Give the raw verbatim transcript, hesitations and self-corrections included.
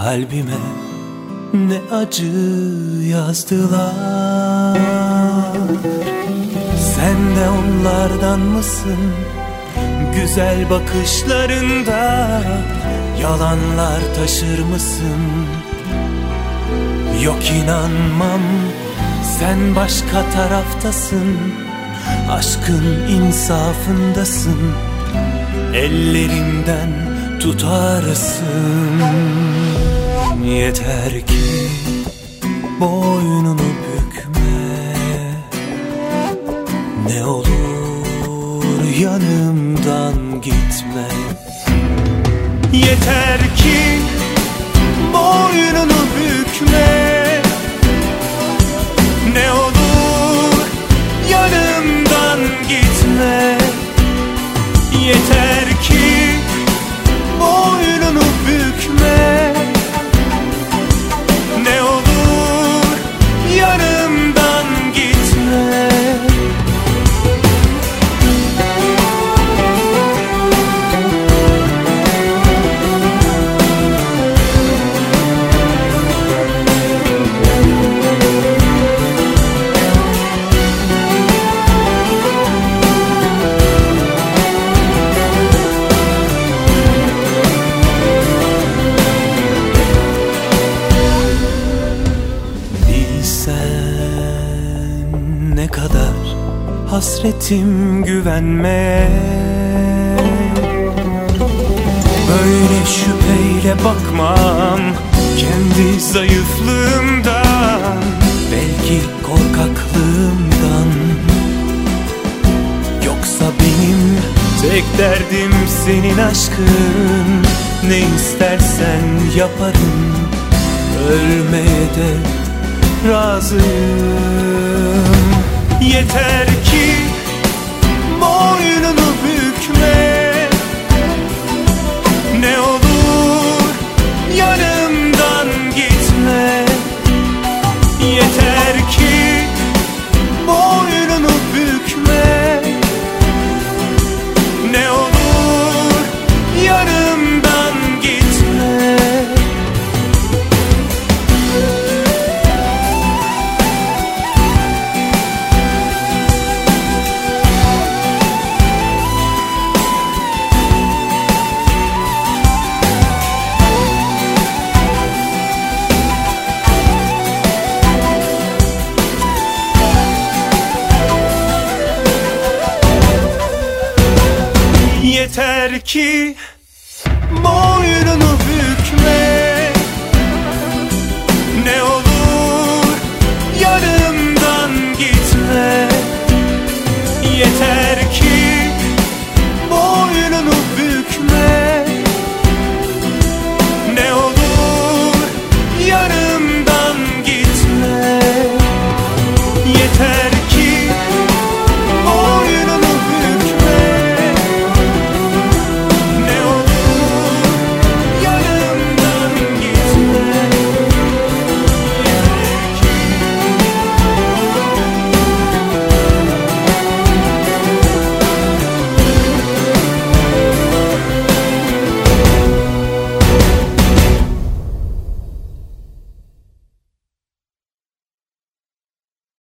Kalbime ne acı yazdılar. Sen de onlardan mısın? Güzel bakışlarında yalanlar taşır mısın? Yok, inanmam, sen başka taraftasın. Aşkın insafındasın, ellerimden tutarsın. Yeter ki boynunu bükme, ne olur yanımdan gitme. Yeter ki boynunu bükme, ne olur yanımdan gitme. Yeter ki boynunu bükme, ne olur yanımdan gitme. Ne kadar hasretim güvenme, böyle şüpheyle bakmam kendi zayıflığımdan, belki korkaklığımdan. Yoksa benim tek derdim senin aşkın. Ne istersen yaparım, ölmeye de razıyım. Yeter ki boynunu bükme, ne olur yanımdan gitme. Yeter ki boynunu bükme, ne olur yanımdan gitme. Yeter ki boynunu